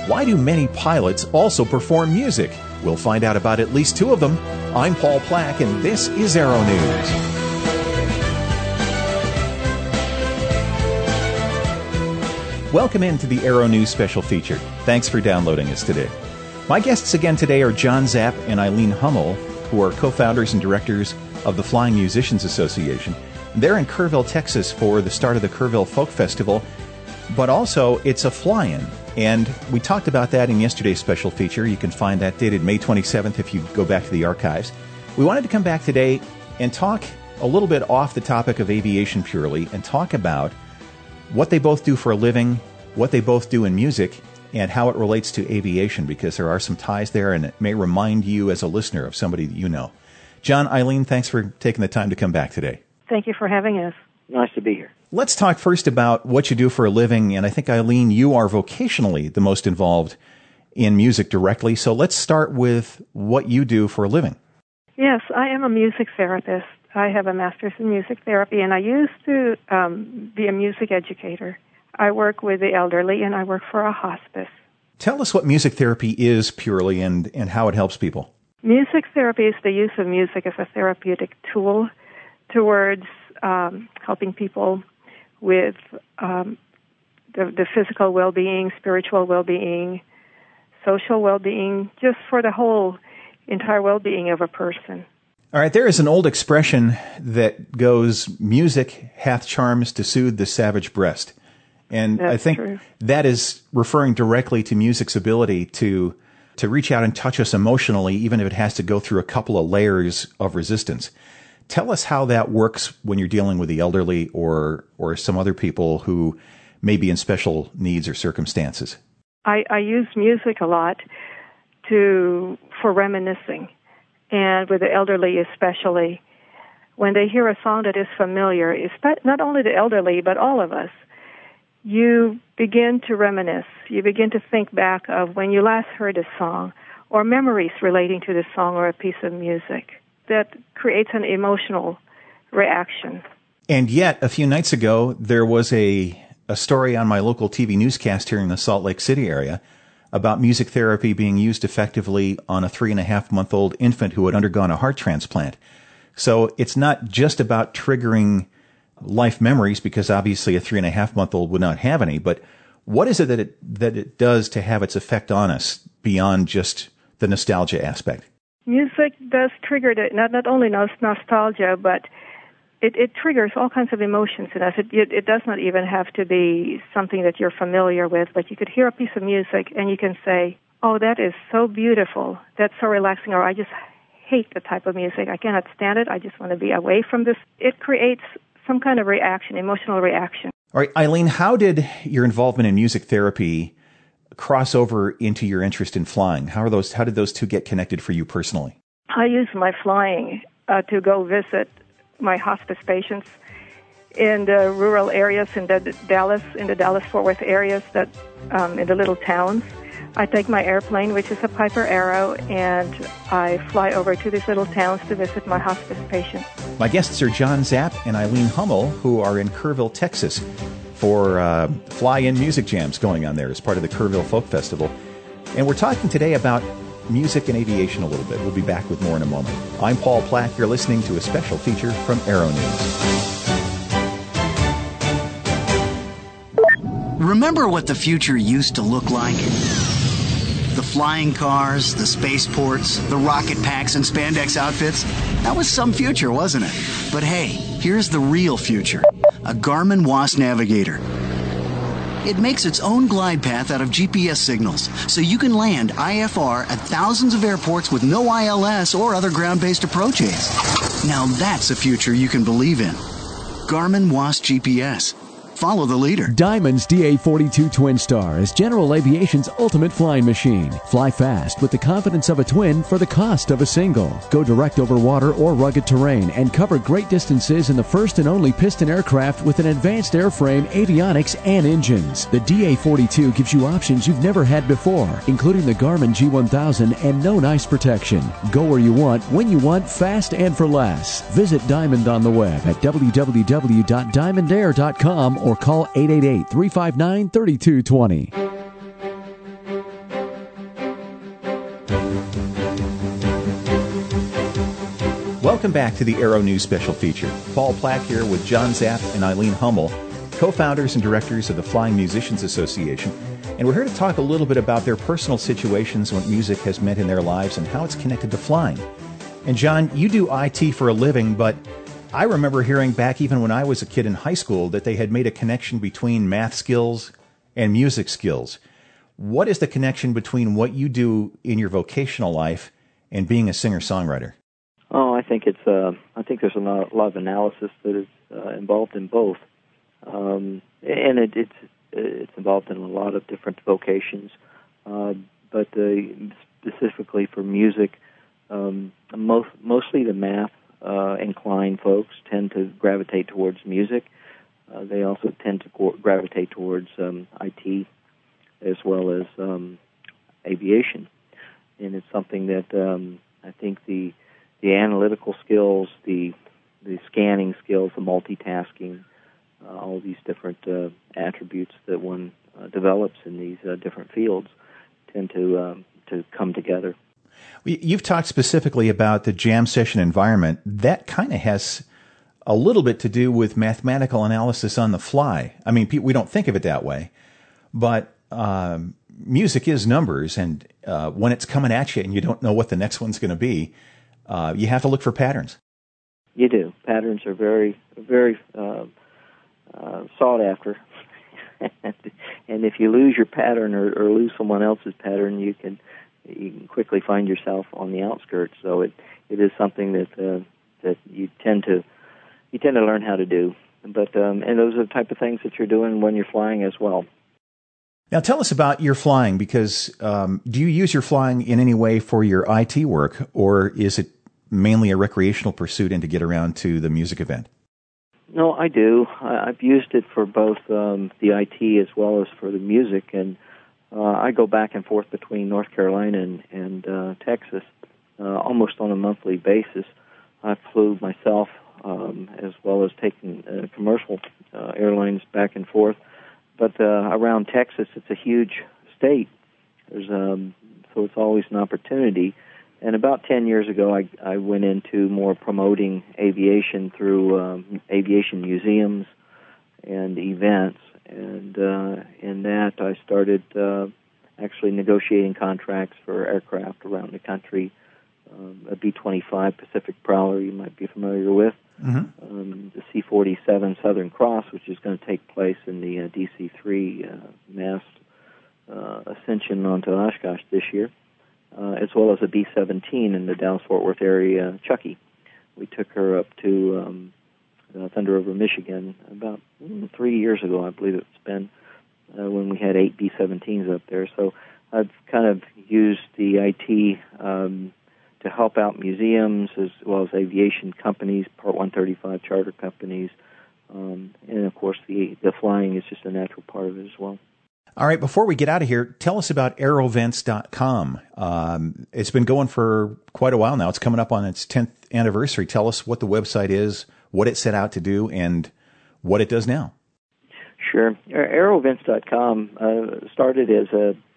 Why do many pilots also perform music? We'll find out about at least two of them. I'm Paul Plack, and this is Aero News. Welcome into the Aero News special feature. Thanks for downloading us today. My guests again today are John Zapp and Eileen Hummel, who are co-founders and directors of the Flying Musicians Association. They're in Kerrville, Texas for the start of the Kerrville Folk Festival, but also it's a fly-in. And we talked about that in yesterday's special feature. You can find that dated May 27th if you go back to the archives. We wanted to come back today and talk a little bit off the topic of aviation purely and talk about what they both do for a living, what they both do in music, and how it relates to aviation, because there are some ties there, and it may remind you as a listener of somebody that you know. John, Eileen, thanks for taking the time to come back today. Thank you for having us. Nice to be here. Let's talk first about what you do for a living, and I think, Eileen, you are vocationally the most involved in music directly, so let's start with what you do for a living. Yes, I am a music therapist. I have a master's in music therapy, and I used to be a music educator. I work with the elderly, and I work for a hospice. Tell us what music therapy is purely and how it helps people. Music therapy is the use of music as a therapeutic tool towards helping people with the physical well-being, spiritual well-being, social well-being, just for the whole entire well-being of a person. All right, there is an old expression that goes, music hath charms to soothe the savage breast. And That's I think true. That is referring directly to music's ability to reach out and touch us emotionally, even if it has to go through a couple of layers of resistance. Tell us how that works when you're dealing with the elderly or some other people who may be in special needs or circumstances. I use music a lot for reminiscing, and with the elderly especially. When they hear a song that is familiar, not only the elderly, but all of us, you begin to reminisce. You begin to think back of when you last heard a song or memories relating to the song or a piece of music. That creates an emotional reaction. And yet, a few nights ago, there was a story on my local TV newscast here in the Salt Lake City area about music therapy being used effectively on a 3.5-month-old infant who had undergone a heart transplant. So it's not just about triggering life memories, because obviously a 3.5-month-old would not have any, but what is it that it does to have its effect on us beyond just the nostalgia aspect? Music does trigger not only nostalgia, but it triggers all kinds of emotions in us. It does not even have to be something that you're familiar with, but you could hear a piece of music and you can say, oh, that is so beautiful, that's so relaxing, or I just hate the type of music, I cannot stand it, I just want to be away from this. It creates some kind of reaction, emotional reaction. All right, Eileen, how did your involvement in music therapy cross over into your interest in flying? How did those two get connected for you personally? I use my flying to go visit my hospice patients in the rural areas, in the Dallas-Fort Worth areas, in the little towns. I take my airplane, which is a Piper Arrow, and I fly over to these little towns to visit my hospice patients. My guests are John Zapp and Eileen Hummel, who are in Kerrville, Texas, for fly-in music jams going on there as part of the Kerrville Folk Festival. And we're talking today about music and aviation a little bit. We'll be back with more in a moment. I'm Paul Plack. You're listening to a special feature from Aero News. Remember what the future used to look like? The flying cars, the spaceports, the rocket packs and spandex outfits. That was some future, wasn't it? But hey, here's the real future. A Garmin WAAS Navigator. It makes its own glide path out of GPS signals, so you can land IFR at thousands of airports with no ILS or other ground-based approach aids. Now that's a future you can believe in. Garmin WAAS GPS. Follow the leader. Diamond's DA-42 Twin Star is General Aviation's ultimate flying machine. Fly fast with the confidence of a twin for the cost of a single. Go direct over water or rugged terrain and cover great distances in the first and only piston aircraft with an advanced airframe, avionics, and engines. The DA-42 gives you options you've never had before, including the Garmin G1000 and no ice protection. Go where you want, when you want, fast and for less. Visit Diamond on the web at www.diamondair.com or call 888-359-3220. Welcome back to the Aero News Special Feature. Paul Platt here with John Zapp and Eileen Hummel, co-founders and directors of the Flying Musicians Association. And we're here to talk a little bit about their personal situations, what music has meant in their lives, and how it's connected to flying. And John, you do IT for a living, but I remember hearing back even when I was a kid in high school that they had made a connection between math skills and music skills. What is the connection between what you do in your vocational life and being a singer-songwriter? Oh, I think there's a lot of analysis that is involved in both, and it's involved in a lot of different vocations. But specifically for music, mostly the math inclined folks tend to gravitate towards music. They also tend to gravitate towards IT as well as aviation, and it's something that I think the analytical skills, the scanning skills, the multitasking, all these different attributes that one develops in these different fields tend to come together. You've talked specifically about the jam session environment. That kind of has a little bit to do with mathematical analysis on the fly. I mean, we don't think of it that way, but music is numbers, and when it's coming at you and you don't know what the next one's going to be, you have to look for patterns. You do. Patterns are very, very sought after. And if you lose your pattern or lose someone else's pattern, you can quickly find yourself on the outskirts. So it is something that you tend to learn how to do. But and those are the type of things that you're doing when you're flying as well. Now tell us about your flying, because do you use your flying in any way for your IT work, or is it mainly a recreational pursuit and to get around to the music event? No, I do. I've used it for both the IT as well as for the music, and I go back and forth between North Carolina and Texas almost on a monthly basis. I flew myself as well as taking commercial airlines back and forth. But around Texas, it's a huge state. So it's always an opportunity. And about 10 years ago, I went into more promoting aviation through aviation museums and events. And in that, I started actually negotiating contracts for aircraft around the country. A B-25 Pacific Prowler you might be familiar with. Mm-hmm. The C-47 Southern Cross, which is going to take place in the DC-3 mass ascension onto Oshkosh this year, as well as a B-17 in the Dallas-Fort Worth area, Chucky. We took her up to Thunder River, Michigan, about 3 years ago, I believe it's been, when we had 8 B-17s up there. So I've kind of used the IT to help out museums as well as aviation companies, Part 135 charter companies, and of course the flying is just a natural part of it as well. All right, before we get out of here, tell us about aerovents.com. It's been going for quite a while now. It's coming up on its 10th anniversary. Tell us what the website is, what it set out to do, and what it does now. Sure. Aerovents.com started as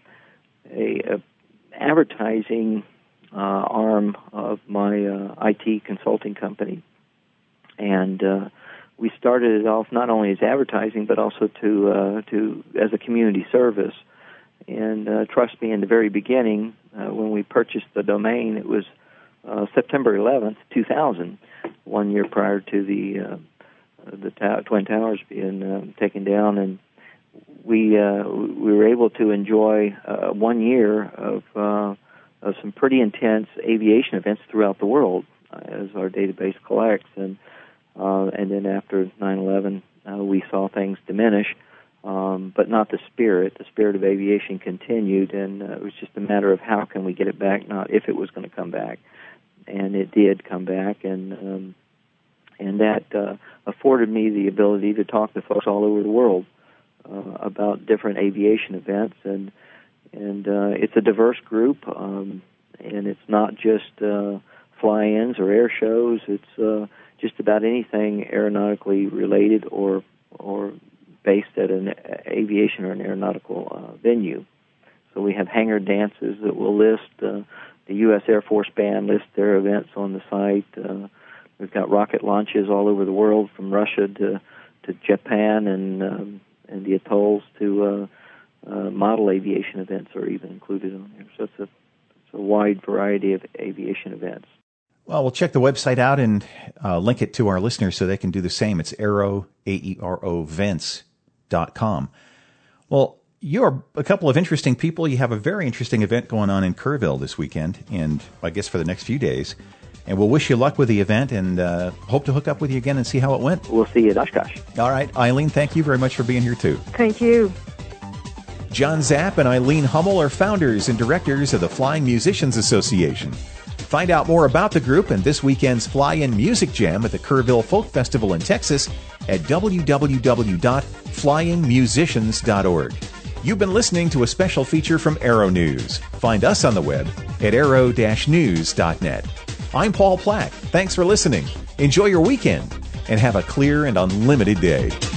a advertising arm of my IT consulting company, and we started it off not only as advertising but also to as a community service. And trust me, in the very beginning, when we purchased the domain, it was September 11th, 2000, 1 year prior to the Twin Towers being taken down, and we were able to enjoy 1 year of some pretty intense aviation events throughout the world as our database collects. And then after 9/11, we saw things diminish, but not the spirit. The spirit of aviation continued, and it was just a matter of how can we get it back, not if it was going to come back. And it did come back, and that afforded me the ability to talk to folks all over the world about different aviation events, and it's a diverse group, and it's not just fly-ins or air shows. It's just about anything aeronautically related or based at an aviation or an aeronautical venue. So we have hangar dances that will list the U.S. Air Force Band lists their events on the site. We've got rocket launches all over the world, from Russia to Japan and the atolls to model aviation events are even included on here. So it's a wide variety of aviation events. Well, we'll check the website out and link it to our listeners so they can do the same. It's aero, A-E-R-O, events.com. Well, you're a couple of interesting people. You have a very interesting event going on in Kerrville this weekend, and I guess for the next few days. And we'll wish you luck with the event, and hope to hook up with you again and see how it went. We'll see you at Oshkosh. All right. Eileen, thank you very much for being here, too. Thank you. John Zapp and Eileen Hummel are founders and directors of the Flying Musicians Association. Find out more about the group and this weekend's Fly-In Music Jam at the Kerrville Folk Festival in Texas at www.flyingmusicians.org. You've been listening to a special feature from Aero News. Find us on the web at aero-news.net. I'm Paul Plack. Thanks for listening. Enjoy your weekend and have a clear and unlimited day.